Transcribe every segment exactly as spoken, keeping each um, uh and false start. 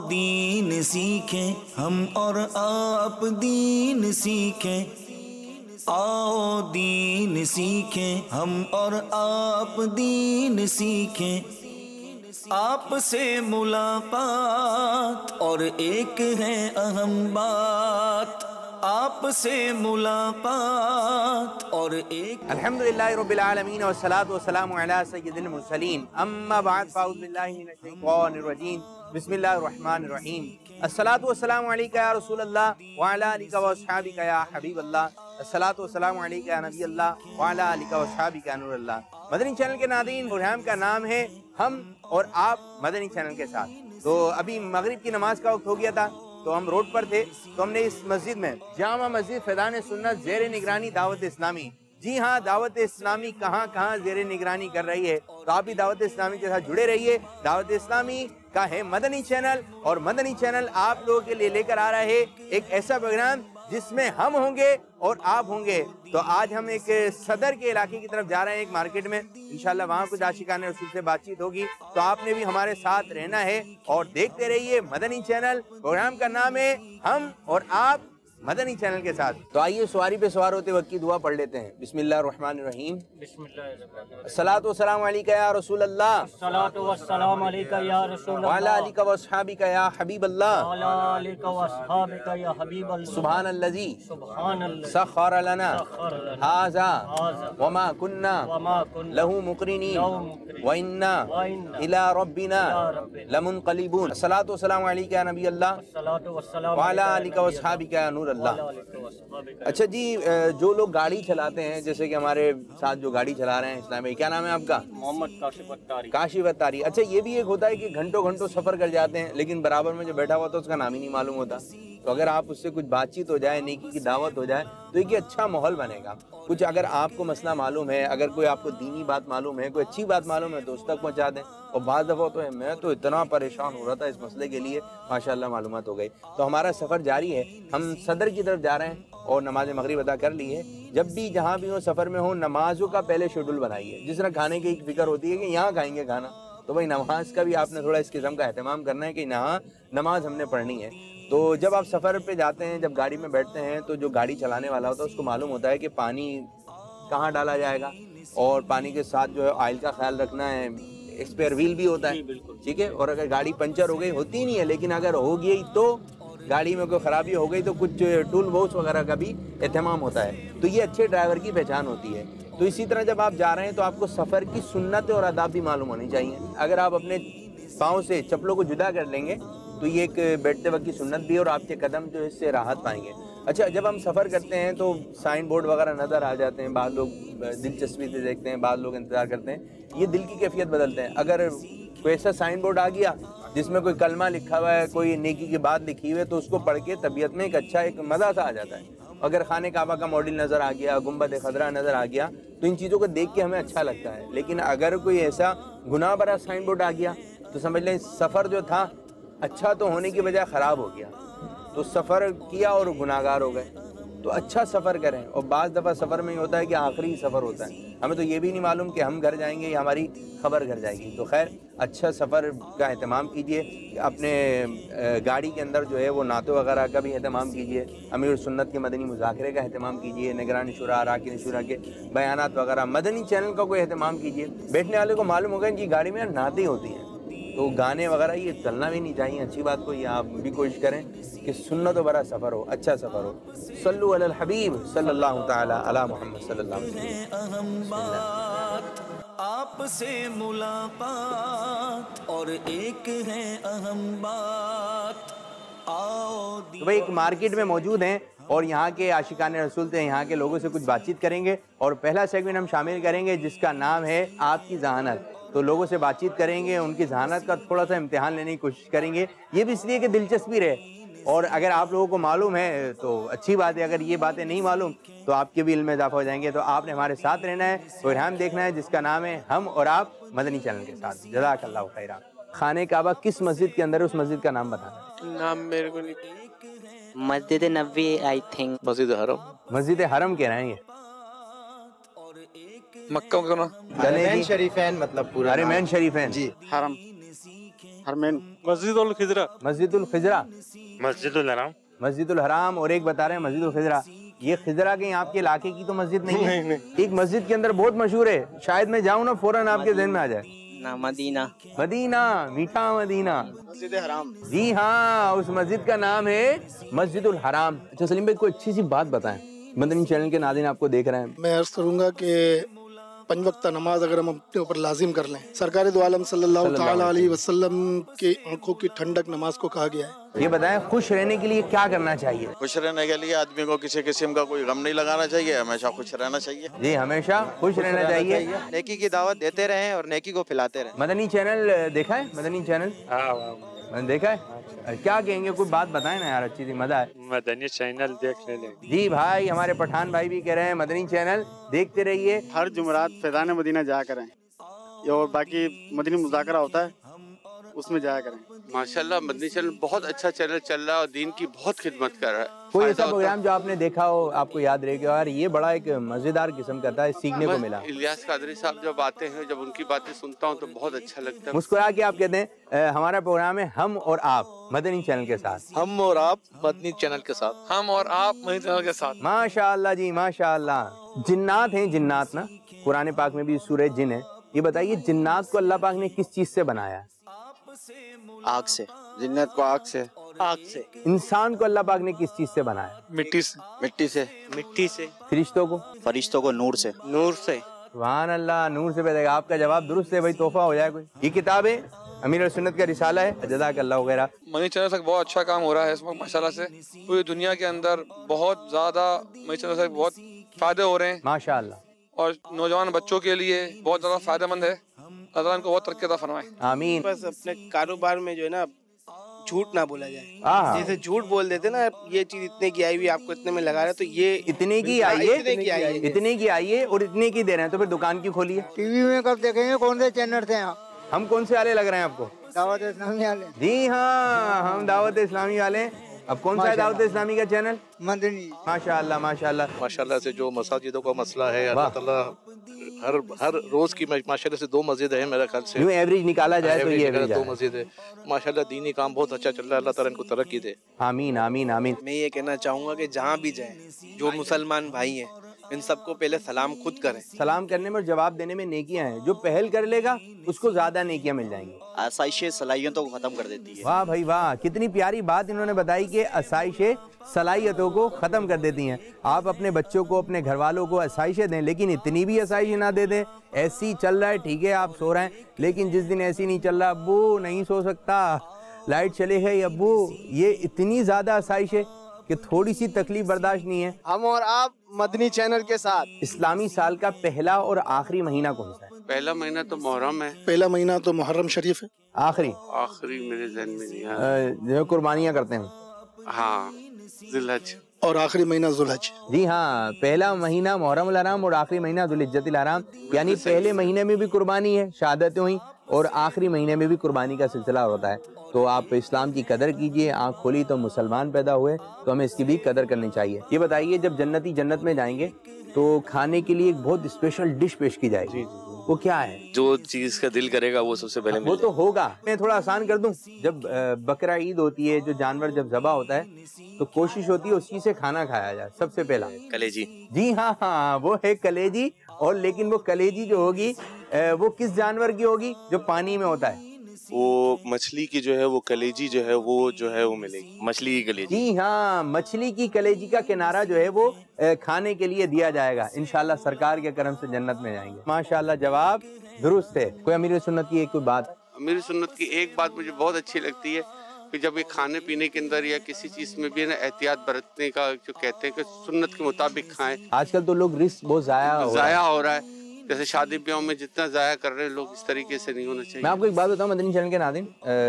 دین سیکھیں ہم اور آپ دین سیکھیں، آؤ دین سیکھیں ہم اور آپ دین سیکھیں، آپ سے ملاقات اور ایک ہے اہم بات، آپ سے ملاقات اور ایک الحمدللہ رب العالمین والصلاة والسلام علی سید المرسلین، اما بعد فاعوذ باللہ من الشیطان الرجیم، بسم اللہ الرحمن الرحیم۔ الصلاة والسلام علیکہ یا رسول اللہ وعلی آلکہ واصحابکہ یا حبیب اللہ، الصلاة والسلام علیکہ یا نبی اللہ وعلی آلکہ واصحابکہ یا نور اللہ۔ مدنی چینل کے ناظرین، پروگرام کا نام ہے ہم اور آپ مدنی چینل کے ساتھ۔ تو ابھی مغرب کی نماز کا وقت ہو گیا تھا، تو ہم روڈ پر تھے، تو ہم نے اس مسجد میں جامع مسجد فیضان سنت زیر نگرانی دعوت اسلامی، جی ہاں دعوت اسلامی کہاں کہاں زیر نگرانی کر رہی ہے، تو آپ بھی دعوت اسلامی کے ساتھ جڑے رہیے۔ دعوت اسلامی کا ہے مدنی چینل، اور مدنی چینل آپ لوگوں کے لیے لے کر آ رہا ہے ایک ایسا پروگرام جس میں ہم ہوں گے اور آپ ہوں گے۔ تو آج ہم ایک صدر کے علاقے کی طرف جا رہے ہیں، ایک مارکیٹ میں، انشاءاللہ وہاں کچھ عاشقان رسول سے بات چیت ہوگی، تو آپ نے بھی ہمارے ساتھ رہنا ہے اور دیکھتے رہیے مدنی چینل۔ پروگرام کا نام ہے ہم اور آپ مدنی چینل کے ساتھ۔ تو آئیے سواری پہ سوار ہوتے وقت کی دعا پڑھ لیتے ہیں۔ بسم اللہ الرحمن الرحیم۔ بسم اللہ الرحمن الرحیم۔ الصلاۃ والسلام علیکہ یا رسول اللہ، الصلاۃ والسلام علیکہ یا رسول اللہ، وعلی آلکہ واصحابکہ یا حبیب اللہ، وعلی آلکہ واصحابکہ یا حبیب اللہ۔ سبحان الذی سبحان اللہ سخر لنا سخر لنا ھذا ھذا وما كنا وما كنا له مقرنین له مقرنین وإنا وإنا إلى ربنا إلى ربنا لمنقلبون۔ الصلاۃ والسلام علیکہ یا نبی اللہ، الصلاۃ والسلام وعلی علیکہ آلکہ واصحابکہ یا نور اللہ۔ وعلی آلکہ واصحابکہ۔ اچھا جی، جو لوگ گاڑی چلاتے ہیں، جیسے کہ ہمارے ساتھ جو گاڑی چلا رہے ہیں اسلام میں، کیا نام ہے آپ کا؟ محمد کاشف اتاری۔ کاشف اتاری۔ اچھا یہ بھی ایک ہوتا ہے کہ گھنٹوں گھنٹوں سفر کر جاتے ہیں، لیکن برابر میں جو بیٹھا ہوا تھا اس کا نام ہی نہیں معلوم ہوتا، تو اگر آپ اس سے کچھ بات چیت ہو جائے، نیکی کی دعوت ہو جائے، تو ایک اچھا ماحول بنے گا۔ کچھ اگر آپ کو مسئلہ معلوم ہے، اگر کوئی آپ کو دینی بات معلوم ہے، کوئی اچھی بات معلوم ہے، تو اس تک پہنچا دیں۔ اور بعض دفعہ تو ہے میں تو اتنا پریشان ہو رہا تھا اس مسئلے کے لیے، ماشاءاللہ معلومات ہو گئی۔ تو ہمارا سفر جاری ہے، ہم صدر کی طرف جا رہے ہیں اور نماز مغرب ادا کر لی ہے۔ جب بھی جہاں بھی ہو سفر میں ہو، نمازوں کا پہلے شیڈول بنائیے۔ جس طرح کھانے کی ایک فکر ہوتی ہے کہ یہاں کھائیں گے کھانا، تو بھائی نماز کا بھی آپ نے تھوڑا اس قسم کا اہتمام کرنا ہے کہ یہاں نماز ہم نے پڑھنی ہے۔ تو جب آپ سفر پہ جاتے ہیں، جب گاڑی میں بیٹھتے ہیں، تو جو گاڑی چلانے والا ہوتا ہے اس کو معلوم ہوتا ہے کہ پانی کہاں ڈالا جائے گا، اور پانی کے ساتھ جو ہے آئل کا خیال رکھنا ہے، ایکسپیئر ویل بھی ہوتا ہے، ٹھیک ہے۔ اور اگر گاڑی پنچر ہو گئی، ہوتی نہیں ہے لیکن اگر ہو گئی تو گاڑی میں کوئی خرابی ہو گئی تو کچھ ٹول باکس وغیرہ کا بھی اہتمام ہوتا ہے، تو یہ اچھے ڈرائیور کی پہچان ہوتی ہے۔ تو اسی طرح جب آپ جا رہے ہیں تو آپ کو سفر کی سنت اور آداب بھی معلوم ہونی چاہیے۔ اگر آپ اپنے پاؤں سے چپلوں کو جدا کر لیں گے تو یہ ایک بیٹھتے وقت کی سنت بھی ہے، اور آپ کے قدم جو اس سے راحت پائیں گے۔ اچھا جب ہم سفر کرتے ہیں تو سائن بورڈ وغیرہ نظر آ جاتے ہیں، بعض لوگ دلچسپی سے دیکھتے ہیں، بعض لوگ انتظار کرتے ہیں، یہ دل کی کیفیت بدلتے ہیں۔ اگر کوئی ایسا سائن بورڈ آ گیا جس میں کوئی کلمہ لکھا ہوا ہے، کوئی نیکی کی بات لکھی ہوئی ہے، تو اس کو پڑھ کے طبیعت میں ایک اچھا ایک مزہ سا آ جاتا ہے۔ اگر خانہ کعبہ کا ماڈل نظر آ گیا، گنبد خضرا نظر آ گیا، تو ان چیزوں کو دیکھ کے ہمیں اچھا لگتا ہے۔ لیکن اگر کوئی ایسا گناہ بھرا سائن بورڈ آ گیا تو سمجھ لیں سفر جو تھا اچھا تو ہونے کی بجائے خراب ہو گیا، تو سفر کیا اور گناہ گار ہو گئے۔ تو اچھا سفر کریں، اور بعض دفعہ سفر میں یہ ہوتا ہے کہ آخری سفر ہوتا ہے، ہمیں تو یہ بھی نہیں معلوم کہ ہم گھر جائیں گے یا ہماری خبر گھر جائے گی۔ تو خیر اچھا سفر کا اہتمام کیجئے، اپنے گاڑی کے اندر جو ہے وہ نعتوں وغیرہ کا بھی اہتمام کیجئے، امیر سنت کے مدنی مذاکرے کا اہتمام کیجئے، نگران شورا اراکین شورا کے بیانات وغیرہ، مدنی چینل کا کوئی اہتمام کیجئے۔ بیٹھنے والے کو معلوم ہوگا کہ گاڑی میں نعتیں ہوتی ہیں، تو گانے وغیرہ یہ چلنا بھی نہیں چاہیے، اچھی بات کو یہ آپ بھی کوشش کریں کہ سنت و بڑا سفر ہو، اچھا سفر ہو۔ صلو علی الحبیب صلی اللہ تعالی علی محمد صلی اللہ علیہ وسلم۔ اہم بات آپ سے ملاقات اور ایک ہے اہم بات، آؤ تو بھائی ایک مارکیٹ میں موجود ہیں اور یہاں کے عاشقان رسول تھے، یہاں کے لوگوں سے کچھ بات چیت کریں گے، اور پہلا سیگمنٹ ہم شامل کریں گے جس کا نام ہے آپ کی ذہانت۔ تو لوگوں سے بات چیت کریں گے، ان کی ذہانت کا تھوڑا سا امتحان لینے کی کوشش کریں گے، یہ بھی اس لیے کہ دلچسپی رہے، اور اگر آپ لوگوں کو معلوم ہے تو اچھی بات ہے، اگر یہ باتیں نہیں معلوم تو آپ کے بھی علم میں اضافہ ہو جائیں گے۔ تو آپ نے ہمارے ساتھ رہنا ہے، پروگرام دیکھنا ہے جس کا نام ہے ہم اور آپ مدنی چینل کے ساتھ۔ جزاک اللہ خیرہ۔ خانہ کعبہ کس مسجد کے اندر ہے، اس مسجد کا نام بتانا۔ نام میرے کو نہیں، مسجد نبوی آئی تھنک، مسجد حرم، مسجد حرم کہہ رہے ہیں یہ، مکہ کا نا، چلے حرمین جی، شریفین مطلب پورا حرمین شریفین جی حرم حرمین مسجد الخضرا مسجد الخضرا مسجد الحرام مسجد الحرام اور ایک بتا رہے ہیں مسجد الخضرا. یہ خضرا کہیں آپ کے علاقے کی تو مسجد نہیں ہے؟ ایک مسجد کے اندر بہت مشہور ہے, شاید میں جاؤں نا فوراً آپ کے ذہن میں آ جائے. نہ مدینہ. مدینہ, میٹھا مدینہ. مسجد حرام. جی ہاں, اس مسجد کا نام ہے مسجد الحرام. اچھا سلیم بھائی, کوئی اچھی سی بات بتائیں, مدنی چینل کے ناظرین آپ کو دیکھ رہے ہیں. میں عرض کروں گا کہ پنج وقتہ نماز اگر ہم اپنے اوپر لازم کر لیں, سرکار دو عالم صلی اللہ تعالی علیہ وسلم کی آنکھوں کی ٹھنڈک نماز کو کہا گیا ہے. یہ بتائیں, خوش رہنے کے لیے کیا کرنا چاہیے؟ خوش رہنے کے لیے آدمی کو کسی قسم کا کوئی غم نہیں لگانا چاہیے, ہمیشہ خوش رہنا چاہیے. جی, ہمیشہ خوش رہنا چاہیے, نیکی کی دعوت دیتے رہیں اور نیکی کو پھیلاتے رہیں. مدنی چینل دیکھا ہے؟ مدنی چینل میں نے دیکھا ہے. کیا کہیں گے, کوئی بات بتائیں نا یار, اچھی سی, مزہ ہے. مدنی چینل دیکھ لیں. جی بھائی, ہمارے پٹھان بھائی بھی کہہ رہے ہیں مدنی چینل دیکھتے رہیے. ہر جمعرات فیضان مدینہ جایا کریں, اور باقی مدنی مذاکرہ ہوتا ہے اس میں جایا کریں. ماشاءاللہ مدنی چینل بہت اچھا چینل چل رہا ہے اور دین کی بہت خدمت کر رہا ہے. کوئی ایسا پروگرام جو آپ نے دیکھا ہو, آپ کو یاد رہے گا یار یہ بڑا ایک مزیدار قسم کا تھا, سیکھنے کو ملا؟ الیاس قادری صاحب جب آتے ہیں, جب ان کی باتیں سنتا ہوں تو بہت اچھا لگتا ہے. مسکرا کے آپ کہتے ہیں ہمارا پروگرام ہے ہم اور آپ مدنی چینل کے ساتھ. ہم اور آپ مدنی چینل کے ساتھ. ہم اور آپ مدنی چینل کے ساتھ. ماشاء اللہ جی, ماشاء اللہ. جنات ہیں, جنات نا, قرآن پاک میں بھی سورہ جن ہے. یہ بتائیے جنات کو اللہ پاک نے کس چیز سے بنایا؟ آگ سے. جنت کو آگ سے. آگ سے. انسان کو اللہ پاک نے کس چیز سے بنایا؟ مٹی سے. مٹی سے. مٹی سے. فرشتوں کو؟ فرشتوں کو نور سے. نور سے. سبحان اللہ, نور سے پیدا. آپ کا جواب درست ہے بھائی, تحفہ ہو جائے کوئی. یہ کتاب ہے امیر سنت کا رسالہ ہے, جزاک اللہ وغیرہ. مدنی چینل سے بہت اچھا کام ہو رہا ہے اس وقت ماشاءاللہ سے. پوری دنیا کے اندر بہت زیادہ مدنی چینل سے بہت فائدے ہو رہے ہیں ماشاء اللہ, اور نوجوان بچوں کے لیے بہت زیادہ فائدہ مند ہے. اللہ ان کو بہت ترقی عطا فرمائے. آمین. بس اپنے کاروبار میں جو ہے نا جھوٹ نہ بولا جائے. آہا. جیسے جھوٹ بول دیتے نا, یہ چیز اتنے کی آئی ہوئی, آپ کو اتنے میں لگا رہے, تو یہ اتنے کی آئیے, اتنے کی آئیے, اتنے کی آئیے اور اتنے کی دے رہے ہیں, تو پھر دکان کی کھولیے. ٹی وی میں کب دیکھیں گے کون سے چینل تھے؟ ہم کون سے والے لگ رہے ہیں آپ کو؟ دعوت اسلامی والے. جی ہاں, ہم دعوت اسلامی والے ہیں. اب کون سا ہے دعوت اسلامی کا چینل؟ مدنی. ماشاء اللہ, ماشاء اللہ. ماشاءاللہ سے جو مساجدوں کا مسئلہ ہے, اللہ تعالیٰ ہر ہر روز کی ماشاءاللہ سے دو مسجد ہیں میرے خیال سے. یوں ایوریج نکالا جائے تو یہ ایوریج دو مسجد ہے ماشاءاللہ. دینی کام بہت اچھا چل رہا ہے, اللہ تعالیٰ ان کو ترقی دے. آمین, آمین, آمین. میں یہ کہنا چاہوں گا کہ جہاں بھی جائیں, جو مسلمان بھائی ہیں ان سب کو پہلے سلام خود کریں. سلام کرنے میں اور جواب دینے میں نیکیاں ہیں. جو پہل کر لے گا اس کو زیادہ نیکیاں مل جائیں گی. آسائش صلاحیتوں کو ختم کر دیتی ہے. واہ بھائی واہ, کتنی پیاری بات انہوں نے بتائی کہ آسائشیں صلاحیتوں کو ختم کر دیتی ہیں. آپ اپنے بچوں کو, اپنے گھر والوں کو آسائشیں دیں, لیکن اتنی بھی آسائش نہ دے دیں. ایسی چل رہا ہے ٹھیک ہے, آپ سو رہے ہیں, لیکن جس دن ایسی نہیں چل رہا, ابو نہیں سو سکتا, لائٹ چلے گئی ابو, یہ اتنی زیادہ آسائش ہے کہ تھوڑی سی تکلیف برداشت نہیں ہے. ہم اور آپ مدنی چینل کے ساتھ. اسلامی سال کا پہلا اور آخری مہینہ کون سا ہے؟ پہلا مہینہ تو محرم ہے. پہلا مہینہ تو محرم شریف ہے. آخری آخری میرے ذہن میں نہیں آیا. جو قربانیاں کرتے ہیں. ہاں, ذی الحج. اور آخری مہینہ ذوالحج. جی ہاں, پہلا مہینہ محرم الحرام اور آخری مہینہ ذوالحجۃ الحرام. یعنی پہلے مہینے میں بھی قربانی ہے, شہادتیں ہوئیں, اور آخری مہینے میں بھی قربانی کا سلسلہ ہوتا ہے. تو آپ اسلام کی قدر کیجئے. آنکھ کھولی تو مسلمان پیدا ہوئے, تو ہمیں اس کی بھی قدر کرنی چاہیے. یہ بتائیے, جب جنتی جنت میں جائیں گے تو کھانے کے لیے ایک بہت اسپیشل ڈش پیش کی جائے گی, وہ کیا ہے؟ جو چیز کا دل کرے گا وہ سب سے پہلے وہ تو ہوگا. میں تھوڑا آسان کر دوں, جب بقرہ عید ہوتی ہے, جو جانور جب ذبح ہوتا ہے تو کوشش ہوتی ہے اسی سے کھانا کھایا جائے سب سے پہلا. کلیجی. جی ہاں ہاں, وہ ہے کلیجی. اور لیکن وہ کلیجی جو ہوگی وہ کس جانور کی ہوگی؟ جو پانی میں ہوتا ہے. وہ مچھلی کی جو ہے وہ کلیجی جو ہے وہ جو ہے وہ ملے گی, مچھلی کی کلیجی. جی ہاں, مچھلی کی کلیجی کا کنارہ جو ہے وہ کھانے کے لیے دیا جائے گا. انشاءاللہ سرکار کے کرم سے جنت میں جائیں گے. ماشاءاللہ, جواب درست ہے. کوئی امیر سنت کی ایک کوئی بات؟ امیر سنت کی ایک بات مجھے بہت اچھی لگتی ہے کہ جب یہ کھانے پینے کے اندر یا کسی چیز میں بھی نا احتیاط برتنے کا جو کہتے ہیں کہ سنت کے مطابق کھائیں. آج کل تو لوگ رزق بہت ضائع ضائع ہو رہا ہے, جیسے شادی بیاہوں میں جتنا ضائع کر رہے ہیں لوگ, اس طریقے سے نہیں ہونا چاہیے. میں آپ کو ایک بات بتاؤں مدنی چینل کے ناظرین,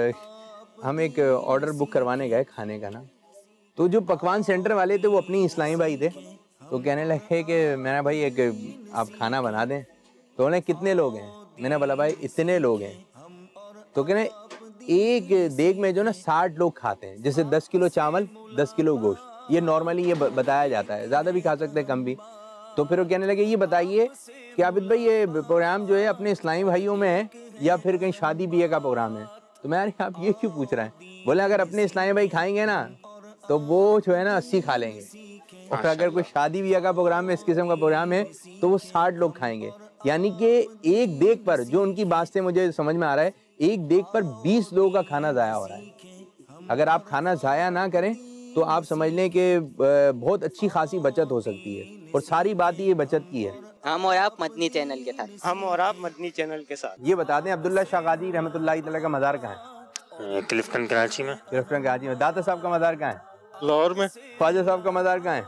ہم ایک آرڈر بک کروانے گئے کھانے کا نا, تو جو پکوان سینٹر والے تھے وہ اپنی اسلامی بھائی تھے, تو کہنے لگے کہ میرا بھائی ایک آپ کھانا بنا دیں. تو انہیں کتنے لوگ ہیں؟ میں نے بولا بھائی اتنے لوگ ہیں. تو کہنے ایک دیگ میں جو نا ساٹھ لوگ کھاتے ہیں, جیسے دس کلو چاول دس کلو گوشت, یہ نارملی یہ بتایا جاتا ہے, زیادہ بھی کھا سکتے ہیں کم بھی. تو پھر وہ کہنے لگے یہ بتائیے کہ عابد بھائی یہ پروگرام جو ہے اپنے اسلامی بھائیوں میں ہے یا پھر کہیں شادی بیاہ کا پروگرام ہے؟ تو میں یار آپ یہ کیوں پوچھ رہے ہیں؟ بولے اگر اپنے اسلامی بھائی کھائیں گے نا تو وہ جو ہے نا اسی کھا لیں گے، اور اگر کوئی شادی بیاہ کا پروگرام ہے، اس قسم کا پروگرام ہے تو وہ ساٹھ لوگ کھائیں گے. یعنی کہ ایک دیگ پر، جو ان کی بات سے مجھے سمجھ میں آ رہا ہے، ایک دیگ پر بیس لوگوں کا کھانا ضائع ہو رہا ہے. اگر آپ کھانا ضائع نہ کریں تو آپ سمجھ لیں کہ بہت اچھی خاصی بچت ہو سکتی ہے، اور ساری بات یہ بچت کی ہے. ہم اور آپ مدنی چینل کے ساتھ ہم اور آپ مدنی چینل کے ساتھ. یہ بتا دیں عبداللہ شاہ غازی رحمۃ اللہ تعالیٰ کا مزار کہاں ہے؟ کلفٹن کراچی میں. کلفٹن کراچی میں. داتا صاحب کا مزار کہاں ہے؟ لاہور میں. خواجہ صاحب کا مزار کہاں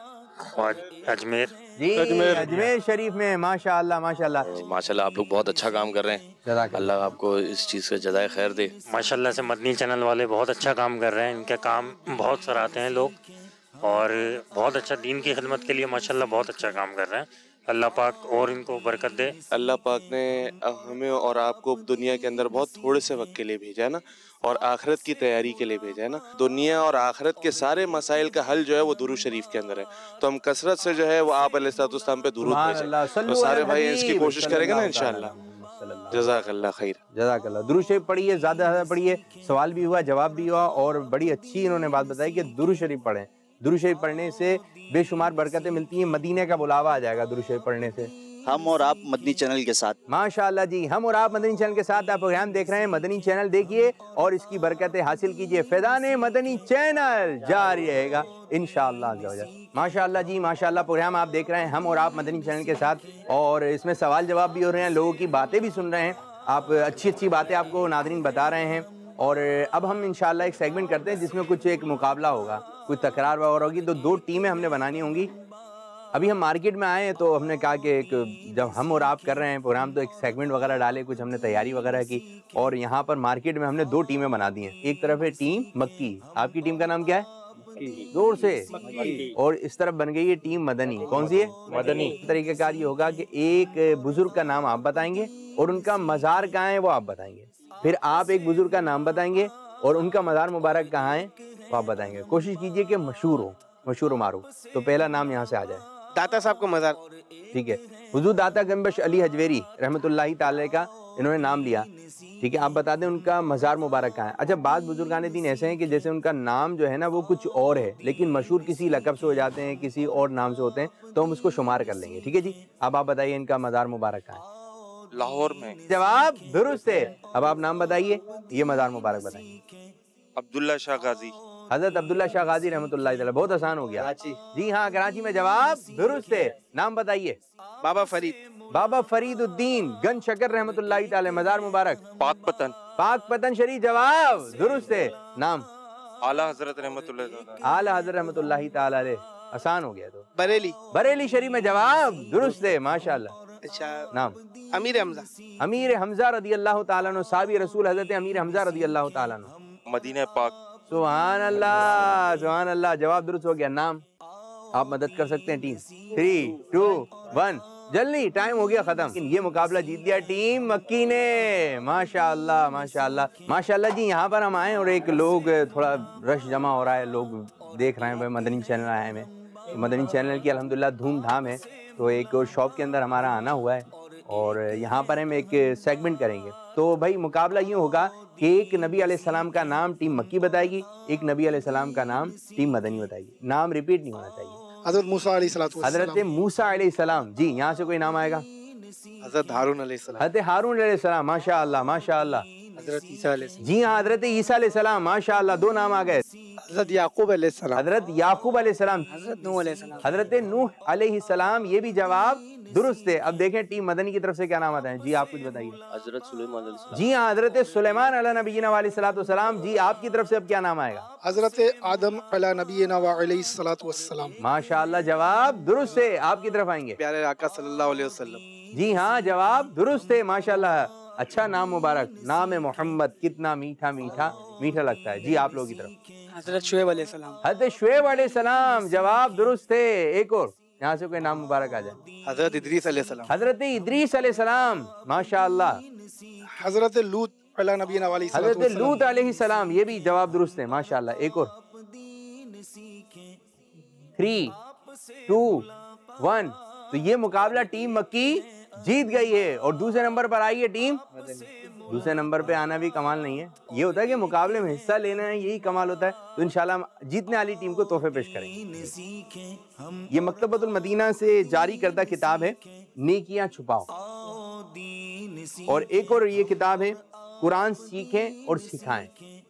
ہے؟ اجمیر. جی اجمیر شریف میں. ماشاء اللہ ماشاء اللہ ماشاء اللہ، آپ لوگ بہت اچھا کام کر رہے ہیں، اللہ آپ کو اس چیز سے جزائے خیر دے. ماشاء اللہ سے مدنی چینل والے بہت اچھا کام کر رہے ہیں، ان کے کام بہت سراہتے ہیں لوگ، اور بہت اچھا دین کی خدمت کے لیے ماشاء اللہ بہت اچھا کام کر رہے ہیں. اللہ پاک اور ان کو برکت دے. اللہ پاک نے ہمیں اور آپ کو دنیا کے اندر بہت تھوڑے سے وقت کے لیے بھیجا ہے نا، اور آخرت کی تیاری کے لیے بھیجا ہے نا. دنیا اور آخرت کے سارے مسائل کا حل جو ہے وہ درود شریف کے اندر ہے، تو ہم کثرت سے جو ہے وہ آپ علیہ الصلوۃ والسلام پہ درود بھیجیں، تو سارے بھائی اس کی کوشش کریں گے نا انشاءاللہ. جزاک اللہ خیر. جزاک اللہ. درود شریف پڑھیے، زیادہ سے زیادہ پڑھیے. سوال بھی ہوا، جواب بھی ہوا، اور بڑی اچھی انہوں نے بات بتائی کہ درود شریف پڑھیں. درود شریف پڑھنے سے بے شمار برکتیں ملتی ہیں. مدینے کا بلاوا آ جائے گا درود شریف پڑھنے سے. ہم اور آپ مدنی چینل کے ساتھ. ماشاءاللہ جی، ہم اور آپ مدنی چینل کے ساتھ آپ پروگرام دیکھ رہے ہیں. مدنی چینل دیکھیے اور اس کی برکتیں حاصل کیجیے. فیضان مدنی چینل جاری رہے گا انشاءاللہ. ماشاءاللہ جی ماشاءاللہ. پروگرام آپ دیکھ رہے ہیں ہم اور آپ مدنی چینل کے ساتھ، اور اس میں سوال جواب بھی ہو رہے ہیں، لوگوں کی باتیں بھی سن رہے ہیں. آپ اچھی اچھی باتیں آپ کو ناظرین بتا رہے ہیں. اور اب ہم انشاءاللہ ایک سیگمنٹ کرتے ہیں جس میں کچھ ایک مقابلہ ہوگا، کوئی تکرار وغیرہ ہوگی، تو دو ٹیمیں ہم نے بنانی ہوں گی. ابھی ہم مارکیٹ میں آئے ہیں تو ہم نے کہا کہ ایک جب ہم اور آپ کر رہے ہیں پروگرام تو ایک سیگمنٹ وغیرہ ڈالے، کچھ ہم نے تیاری وغیرہ کی، اور یہاں پر مارکیٹ میں ہم نے دو ٹیمیں بنا دی ہیں. ایک طرف ہے ٹیم مکی. آپ کی ٹیم کا نام کیا ہے؟ زور سے. اور اس طرف بن گئی ہے ٹیم مدنی. کون سی ہے؟ مدنی. طریقہ کار یہ ہوگا کہ ایک بزرگ کا نام آپ بتائیں گے اور ان کا مزار کہاں ہے وہ آپ بتائیں گے. پھر آپ ایک بزرگ کا نام بتائیں گے اور ان کا مزار مبارک کہاں ہے وہ آپ بتائیں گے. کوشش کیجئے کہ مشہور ہو، مشہور و معروف. تو پہلا نام یہاں سے آ جائے. داتا صاحب کا مزار. ٹھیک ہے. حضور داتا گنبش علی حجویری رحمۃ اللہ تعالی کا انہوں نے نام لیا. ٹھیک ہے، آپ بتا دیں ان کا مزار مبارک کہاں ہے. اچھا، بعض بزرگان دین ایسے ہیں کہ جیسے ان کا نام جو ہے نا وہ کچھ اور ہے لیکن مشہور کسی لقب سے ہو جاتے ہیں، کسی اور نام سے ہوتے ہیں، تو ہم اس کو شمار کر لیں گے. ٹھیک ہے جی. اب آپ بتائیے ان کا مزار مبارک کہاں ہے. لاہور میں. جواب درست ہے. اب آپ نام بتائیے، یہ مزار مبارک بتائیے. عبداللہ شاہ غازی. حضرت عبداللہ شاہ غازی رحمۃ اللہ تعالی. بہت آسان ہو گیا. جی ہاں، کراچی میں. جواب درست ہے. نام بتائیے. بابا فرید. بابا فرید الدین گن شکر رحمۃ اللہ تعالی. مزار مبارک پاک پتن. پاک پتن شریف. جواب درست ہے. نام اعلیٰ حضرت رحمۃ اللہ. اعلیٰ حضرت رحمۃ اللہ تعالی علیہ. آسان ہو گیا. تو بریلی. بریلی شریف میں. جواب درست ہے. ماشاءاللہ. اچھا. نام امیر حمزہ. امیر حمزہ رضی اللہ تعالیٰ عنہ. صحابی رسول حضرت امیر حمزہ رضی اللہ تعالیٰ عنہ. مدینہ پاک. سبحان اللہ سبحان اللہ. جواب درست ہو گیا. نام آپ مدد کر سکتے ہیں. Team three two one. جلدی، ٹائم ہو گیا ختم. یہ مقابلہ جیت گیا ٹیم مکی نے. ماشاء اللہ ماشاء اللہ ماشاء اللہ. جی یہاں پر ہم آئے اور ایک لوگ تھوڑا رش جمع ہو رہا ہے، لوگ دیکھ رہے ہیں مدنی چینل آئے ہیں. مدنی چینل کی الحمدللہ دھوم دھام ہے. تو ایک شاپ کے اندر ہمارا آنا ہوا ہے اور یہاں پر ہم ایک سیگمنٹ کریں گے. تو بھائی مقابلہ یہ ہوگا کہ ایک نبی علیہ السلام کا نام ٹیم مکی بتائے گی، ایک نبی علیہ السلام کا نام ٹیم مدنی بتائے گی. نام ریپیٹ نہیں ہونا چاہیے. حضرت موسیٰ علیہ السلام. حضرت موسیٰ علیہ السلام. جی یہاں سے کوئی نام آئے گا. حضرت ہارون علیہ السلام. حضرت ہارون علیہ السلام. ماشاء اللہ ماشاء اللہ. حضرت عیسیٰ علیہ السلام. جی ہاں حضرت عیسیٰ علیہ السلام. ماشاء اللہ. دو نام آ گئے. حضرت یعقوب علیہ السلام. حضرت یعقوب علیہ السلام. حضرت نوح علیہ السلام. حضرت نوح علیہ السلام. یہ بھی جواب درست ہے. اب دیکھیں ٹیم مدنی کی طرف سے کیا نام آتا ہے. جی آپ کچھ بتائیے. حضرت سلیمان علیہ السلام. جی ہاں حضرت سلیمان علیہ نبینا علیہ الصلوۃ والسلام. جی آپ کی طرف سے اب کیا نام آئے گا. حضرت آدم علیہ نبینا علیہ الصلوۃ والسلام. ماشاء اللہ. جواب درست ہے. آپ کی طرف آئیں گے. پیارے آقا صلی اللہ علیہ وسلم. جی ہاں جواب درست ہے. ماشاء اللہ. اچھا نام مبارک. نام محمد کتنا میٹھا میٹھا میٹھا لگتا ہے. جی آپ لوگوں کی طرف. حضرت شعیب علیہ السلام. حضرت شعیب علیہ السلام. جواب درست ہے. ایک اور یہاں سے کوئی نام مبارک آ جائے. حضرت ادریس علیہ السلام. حضرت ادریس علیہ السلام. ماشاء اللہ. حضرت لوط علیہ نبینا علیہ الصلوۃ حضرت والسلام. لوط علیہ السلام. یہ بھی جواب درست ہے. ماشاء اللہ. ایک اور. Three two one. تو یہ مقابلہ ٹیم مکی جیت گئی ہے اور دوسرے نمبر پر آئی ہے ٹیم دوسرے نمبر پہ آنا بھی کمال نہیں ہے، یہ ہوتا ہے کہ مقابلے میں حصہ لینا ہے، یہی کمال ہوتا ہے. تو انشاءاللہ ہم جیتنے والی ٹیم کو تحفے پیش کریں گے. یہ مکتبۃ المدینہ سے جاری کردہ کتاب ہے نیکیاں چھپاؤ، اور ایک اور یہ کتاب ہے قرآن سیکھیں اور سکھائیں.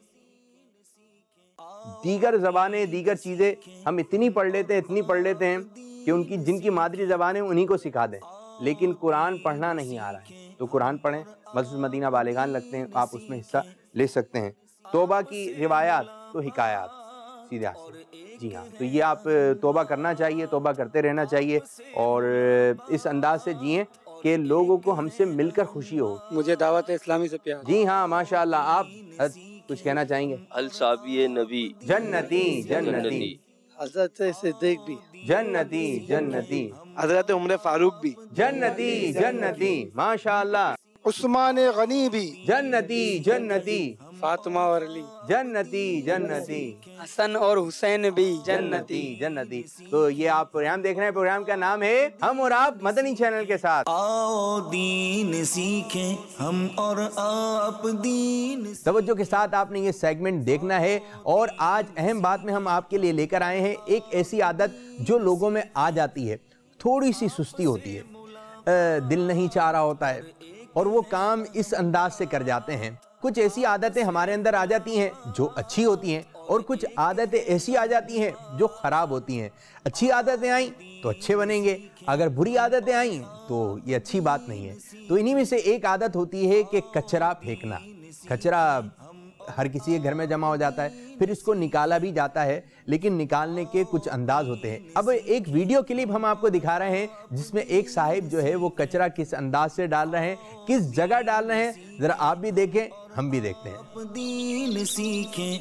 دیگر زبانیں، دیگر چیزیں ہم اتنی پڑھ لیتے ہیں اتنی پڑھ لیتے ہیں کہ ان کی جن کی مادری زبان ہے انہی کو سکھا دیں، لیکن قرآن پڑھنا نہیں آ رہا ہے. تو قرآن پڑھیں، مسجد مدینہ بالغان لگتے ہیں، آپ اس میں حصہ لے سکتے ہیں. توبہ کی روایات تو حکایات سیدھے ہاتھ سے. جی ہاں، تو یہ آپ توبہ کرنا چاہیے، توبہ کرتے رہنا چاہیے، اور اس انداز سے جئیں کہ لوگوں کو ہم سے مل کر خوشی ہو. مجھے دعوت اسلامی سے پیار. جی ہاں ماشاءاللہ. آپ کچھ کہنا چاہیں گے؟ الصابی نبی جنتی جنتی، حضرت صدیق بھی جنتی جنتی، حضرت عمر فاروق بھی جنتی جنتی ماشاءاللہ. عثمان غنی بھی جنتی جنتی، فاطمہ اور علی جنتی جنتی، حسن اور حسین بھی جنتی جنتی. تو یہ آپ پروگرام دیکھ رہے ہیں، پروگرام کا نام ہے ہم اور آپ مدنی چینل کے ساتھ. آؤ دین سیکھیں ہم اور آپ دین. توجہ کے ساتھ آپ نے یہ سیگمنٹ دیکھنا ہے، اور آج اہم بات میں ہم آپ کے لیے لے کر آئے ہیں ایک ایسی عادت جو لوگوں میں آ جاتی ہے. تھوڑی سی سستی ہوتی ہے، دل نہیں چاہ رہا ہوتا ہے، اور وہ کام اس انداز سے کر جاتے ہیں. کچھ ایسی عادتیں ہمارے اندر آ جاتی ہیں جو اچھی ہوتی ہیں، اور کچھ عادتیں ایسی آ جاتی ہیں جو خراب ہوتی ہیں. اچھی عادتیں آئیں تو اچھے بنیں گے، اگر بری عادتیں آئیں تو یہ اچھی بات نہیں ہے. تو انہی میں سے ایک عادت ہوتی ہے کہ کچرا پھینکنا. کچرا ہر کسی کے گھر میں جمع ہو جاتا ہے، پھر اس کو نکالا بھی جاتا ہے، لیکن نکالنے کے کچھ انداز ہوتے ہیں. اب ایک ویڈیو کلپ ہم آپ کو دکھا رہے ہیں جس میں ایک صاحب جو ہے وہ کچرا کس انداز سے ڈال رہے ہیں، کس جگہ ڈال رہے ہیں. ذرا آپ بھی دیکھیں، ہم بھی دیکھتے ہیں. دین سیکھیں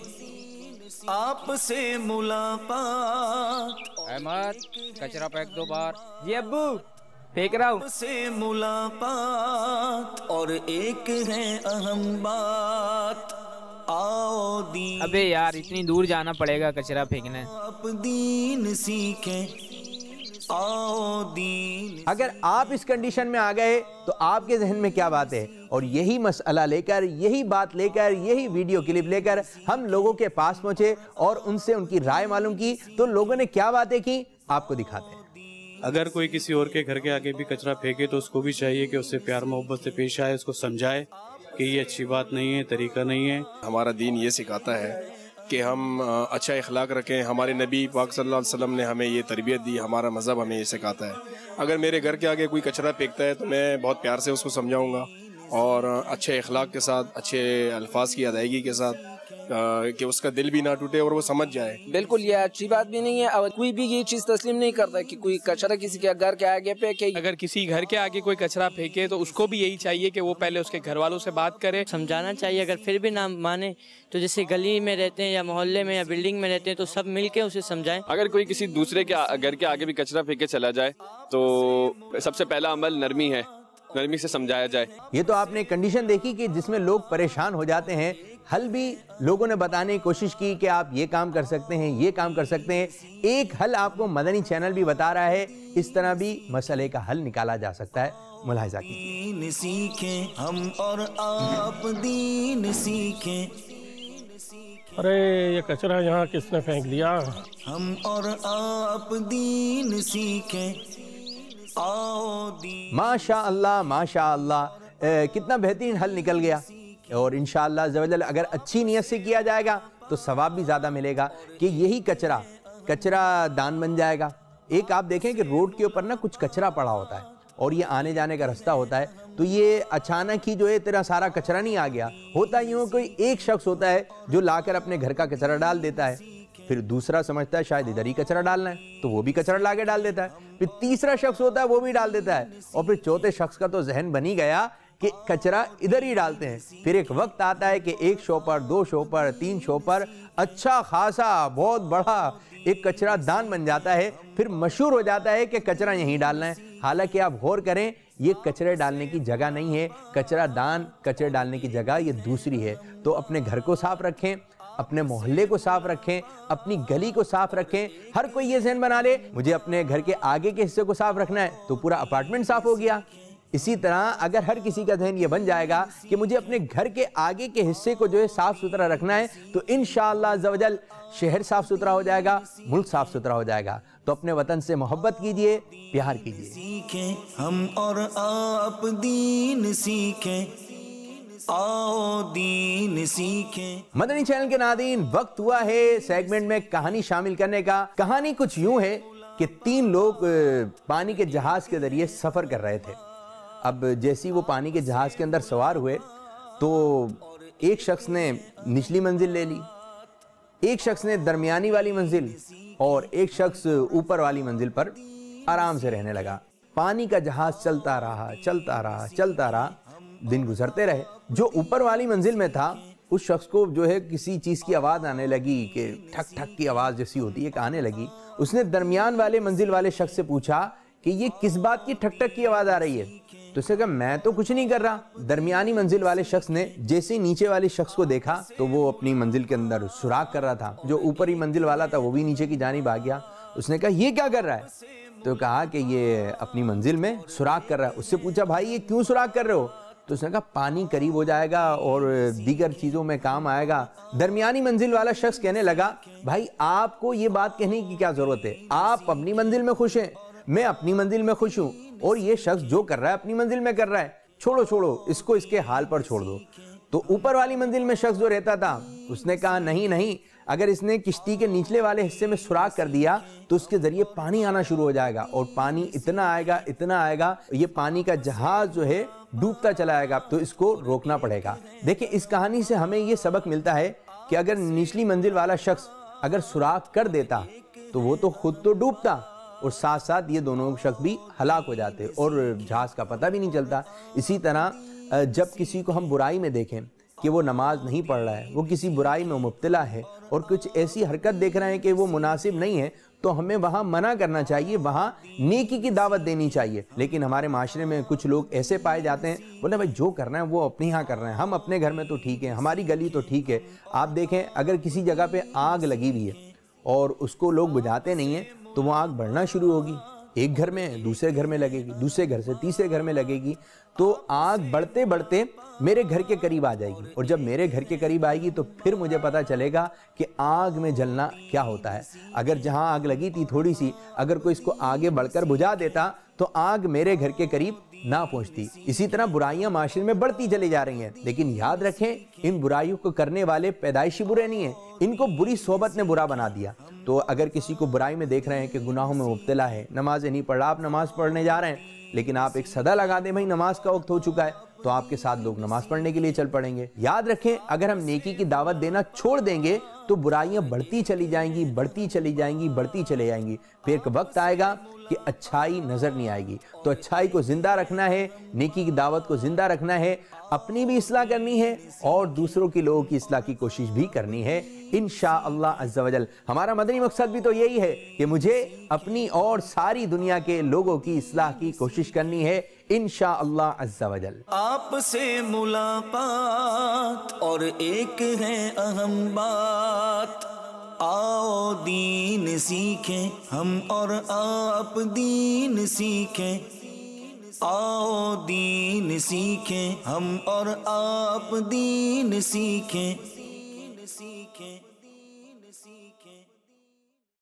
آپ سے ملاقات. احمد کچرا پھینک دو باہر. جی ابو پھینک رہا ہوں. سے ملاقات اور ایک ہے اہم بات. آؤ دین. ابے یار اتنی دور جانا پڑے گا کچرا پھینکنے. آپ دین سیکھیں. آؤ دین. اگر آپ اس کنڈیشن میں آ گئے تو آپ کے ذہن میں کیا بات ہے؟ اور یہی مسئلہ لے کر، یہی بات لے کر، یہی ویڈیو کلپ لے کر ہم لوگوں کے پاس پہنچے اور ان سے ان کی رائے معلوم کی. تو لوگوں نے کیا باتیں کی آپ کو دکھاتے ہیں. اگر کوئی کسی اور کے گھر کے آگے بھی کچرا پھینکے تو اس کو بھی چاہیے کہ اس سے پیار محبت سے پیش آئے، اس کو سمجھائے کہ یہ اچھی بات نہیں ہے، طریقہ نہیں ہے. ہمارا دین یہ سکھاتا ہے کہ ہم اچھا اخلاق رکھیں. ہمارے نبی پاک صلی اللہ علیہ وسلم نے ہمیں یہ تربیت دی، ہمارا مذہب ہمیں یہ سکھاتا ہے. اگر میرے گھر کے آگے کوئی کچرا پھینکتا ہے تو میں بہت پیار سے اس کو سمجھاؤں گا، اور اچھے اخلاق کے ساتھ، اچھے الفاظ کی ادائیگی کے ساتھ، کہ اس کا دل بھی نہ ٹوٹے اور وہ سمجھ جائے. بالکل یہ اچھی بات بھی نہیں ہے، اور کوئی بھی یہ چیز تسلیم نہیں کرتا کہ کوئی کچرا کسی کے گھر کے آگے پھینکے. اگر کسی گھر کے آگے کوئی کچرا پھینکے تو اس کو بھی یہی چاہیے کہ وہ پہلے اس کے گھر والوں سے بات کرے، سمجھانا چاہیے. اگر پھر بھی نہ مانے تو جیسے گلی میں رہتے ہیں یا محلے میں یا بلڈنگ میں رہتے ہیں تو سب مل کے اسے سمجھائیں. اگر کوئی کسی دوسرے کے گھر کے آگے بھی کچرا پھینکے چلا جائے تو سب سے پہلا عمل نرمی ہے، نرمی سے سمجھایا جائے. یہ تو آپ نے کنڈیشن دیکھی کہ جس میں لوگ پریشان ہو جاتے ہیں. حل بھی لوگوں نے بتانے کی کوشش کی کہ آپ یہ کام کر سکتے ہیں، یہ کام کر سکتے ہیں. ایک حل آپ کو مدنی چینل بھی بتا رہا ہے، اس طرح بھی مسئلے کا حل نکالا جا سکتا ہے. ملاحظہ کیجیے. دین سیکھیں ہم اور آپ دین سیکھیں. ارے یہ کچرا یہاں کس نے پھینک دیا؟ ہم اور آپ دین سیکھیں. آؤ دین. ماشاء اللہ ماشاء اللہ، کتنا بہترین حل نکل گیا. اور انشاءاللہ عز و جل اگر اچھی نیت سے کیا جائے گا تو ثواب بھی زیادہ ملے گا کہ یہی کچرا کچرا دان بن جائے گا. ایک آپ دیکھیں کہ روڈ کے اوپر نا کچھ کچرا پڑا ہوتا ہے اور یہ آنے جانے کا رستہ ہوتا ہے، تو یہ اچانک ہی جو ہے اتنا سارا کچرا نہیں آ گیا. ہوتا یوں کوئی ایک شخص ہوتا ہے جو لا کر اپنے گھر کا کچرا ڈال دیتا ہے، پھر دوسرا سمجھتا ہے شاید ادھر ہی کچرا ڈالنا ہے تو وہ بھی کچرا لا کے ڈال دیتا ہے، پھر تیسرا شخص ہوتا ہے وہ بھی ڈال دیتا ہے، اور پھر چوتھے شخص کا تو ذہن بنی گیا کہ کچرا ادھر ہی ڈالتے ہیں. پھر ایک وقت آتا ہے کہ ایک شو پر، دو شو پر، تین شو پر اچھا خاصا بہت بڑا ایک کچرا دان بن جاتا ہے. پھر مشہور ہو جاتا ہے کہ کچرا یہیں ڈالنا ہے. حالانکہ آپ غور کریں یہ کچرے ڈالنے کی جگہ نہیں ہے، کچرا دان کچرے ڈالنے کی جگہ یہ دوسری ہے. تو اپنے گھر کو صاف رکھیں، اپنے محلے کو صاف رکھیں، اپنی گلی کو صاف رکھیں. ہر کوئی یہ ذہن بنا لے مجھے اپنے گھر کے آگے کے حصے کو صاف رکھنا ہے تو پورا اپارٹمنٹ صاف ہو گیا. اسی طرح اگر ہر کسی کا ذہن یہ بن جائے گا کہ مجھے اپنے گھر کے آگے کے حصے کو جو ہے صاف ستھرا رکھنا ہے تو انشاءاللہ عز و جل شہر صاف ستھرا ہو جائے گا، ملک صاف ستھرا ہو جائے گا۔ تو اپنے وطن سے محبت کیجئے، پیار کیجئے۔ سیکھیں ہم اور آپ دین سیکھیں، آؤ دین سیکھیں۔ مدنی چینل کے ناظرین، وقت ہوا ہے سیگمنٹ میں کہانی شامل کرنے کا۔ کہانی کچھ یوں ہے کہ تین لوگ پانی کے جہاز کے ذریعے سفر کر رہے تھے۔ اب جیسی وہ پانی کے جہاز کے اندر سوار ہوئے تو ایک شخص نے نچلی منزل لے لی، ایک شخص نے درمیانی والی منزل، اور ایک شخص اوپر والی منزل پر آرام سے رہنے لگا۔ پانی کا جہاز چلتا رہا چلتا رہا چلتا رہا دن گزرتے رہے۔ جو اوپر والی منزل میں تھا اس شخص کو جو ہے کسی چیز کی آواز آنے لگی کہ ٹھک ٹھک کی آواز جیسی ہوتی ہے کہ آنے لگی۔ اس نے درمیان والے منزل والے شخص سے پوچھا کہ یہ کس بات کی ٹھک ٹھک کی آواز آ رہی ہے؟ تو اسے کہا میں تو کچھ نہیں کر رہا۔ درمیانی منزل والے شخص نے جیسے ہی نیچے والے شخص کو دیکھا تو وہ اپنی منزل کے اندر سوراخ کر رہا تھا۔ جو اوپری منزل والا تھا وہ بھی نیچے کی جانب آ گیا۔ اس نے کہا یہ کیا کر رہا ہے؟ تو کہا کہ یہ اپنی منزل میں سوراخ کر رہا ہے۔ اس سے پوچھا بھائی یہ کیوں سوراخ کر رہے ہو؟ تو اس نے کہا پانی قریب ہو جائے گا اور دیگر چیزوں میں کام آئے گا۔ درمیانی منزل والا شخص کہنے لگا بھائی آپ کو یہ بات کہنے کی کیا ضرورت ہے؟ آپ اپنی منزل میں خوش ہیں، میں اپنی منزل میں خوش ہوں، اور یہ شخص جو کر رہا ہے اپنی منزل میں کر رہا ہے، چھوڑو چھوڑو اس کو اس کے حال پر چھوڑ دو۔ تو اوپر والی منزل میں شخص جو رہتا تھا اس نے کہا نہیں نہیں، اگر اس نے کشتی کے نچلے والے حصے میں سوراخ کر دیا تو اس کے ذریعے پانی آنا شروع ہو جائے گا، اور پانی اتنا آئے گا اتنا آئے گا یہ پانی کا جہاز جو ہے ڈوبتا چلا آئے گا، تو اس کو روکنا پڑے گا۔ دیکھیں اس کہانی سے ہمیں یہ سبق ملتا ہے کہ اگر نچلی منزل والا شخص اگر سوراخ کر دیتا تو وہ تو خود تو ڈوبتا اور ساتھ ساتھ یہ دونوں شخص بھی ہلاک ہو جاتے اور جہاز کا پتہ بھی نہیں چلتا۔ اسی طرح جب کسی کو ہم برائی میں دیکھیں کہ وہ نماز نہیں پڑھ رہا ہے، وہ کسی برائی میں مبتلا ہے اور کچھ ایسی حرکت دیکھ رہے ہیں کہ وہ مناسب نہیں ہے، تو ہمیں وہاں منع کرنا چاہیے، وہاں نیکی کی دعوت دینی چاہیے۔ لیکن ہمارے معاشرے میں کچھ لوگ ایسے پائے جاتے ہیں، بولے بھائی جو کرنا ہے وہ اپنے ہاں کر رہے ہیں، ہم اپنے گھر میں تو ٹھیک ہے، ہماری گلی تو ٹھیک ہے۔ آپ دیکھیں اگر کسی جگہ پہ آگ لگی ہوئی ہے اور اس کو لوگ بجھاتے نہیں ہیں تو وہ آگ بڑھنا شروع ہوگی، ایک گھر میں دوسرے گھر میں لگے گی، دوسرے گھر سے تیسرے گھر میں لگے گی، تو آگ بڑھتے بڑھتے میرے گھر کے قریب آ جائے گی، اور جب میرے گھر کے قریب آئے گی تو پھر مجھے پتا چلے گا کہ آگ میں جلنا کیا ہوتا ہے۔ اگر جہاں آگ لگی تھی تھوڑی سی، اگر کوئی اس کو آگے بڑھ کر بجھا دیتا تو آگ میرے گھر کے قریب نہ پہنچتی۔ اسی طرح برائیاں معاشرے میں بڑھتی چلی جا رہی ہیں، لیکن یاد رکھیں ان برائیوں کو کرنے والے پیدائشی برے نہیں ہیں، ان کو بری صحبت نے برا بنا دیا۔ تو اگر کسی کو برائی میں دیکھ رہے ہیں کہ گناہوں میں مبتلا ہے، نمازیں نہیں پڑھ رہا، آپ نماز پڑھنے جا رہے ہیں لیکن آپ ایک صدا لگا دیں بھائی نماز کا وقت ہو چکا ہے، تو آپ کے ساتھ لوگ نماز پڑھنے کے لیے چل پڑیں گے۔ یاد رکھیں اگر ہم نیکی کی دعوت دینا چھوڑ دیں گے تو برائیاں بڑھتی چلی جائیں گی، بڑھتی چلی جائیں گی، بڑھتی چلے جائیں گی، پھر ایک وقت آئے گا کہ اچھائی نظر نہیں آئے گی۔ تو اچھائی کو زندہ رکھنا ہے، نیکی کی دعوت کو زندہ رکھنا ہے، اپنی بھی اصلاح کرنی ہے اور دوسروں کی لوگوں کی اصلاح کی کوشش بھی کرنی ہے انشاءاللہ عز و جل۔ ہمارا مدنی مقصد بھی تو یہی ہے کہ مجھے اپنی اور ساری دنیا کے لوگوں کی اصلاح کی کوشش کرنی ہے انشاءاللہ عز و جل۔ آپ سے ملاقات اور ایک ہے اہم بات، آؤ دین سیکھیں ہم اور آپ دین سیکھیں، آؤ دین سیکھیں ہم اور آپ دین سیکھیں۔